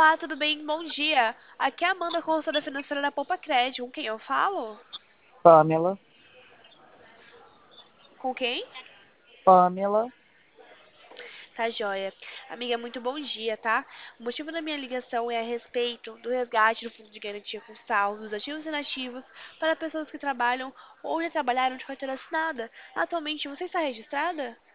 Olá, tudo bem? Bom dia. Aqui é a Amanda, consultora financeira da Poupa Crédito. Com quem eu falo? Pamela, Com quem? Pamela, Tá joia. Amiga, muito bom dia, tá? O motivo da minha ligação é a respeito do resgate do Fundo de Garantia com saldos ativos e inativos para pessoas que trabalham ou já trabalharam de carteira assinada. Atualmente, você está registrada?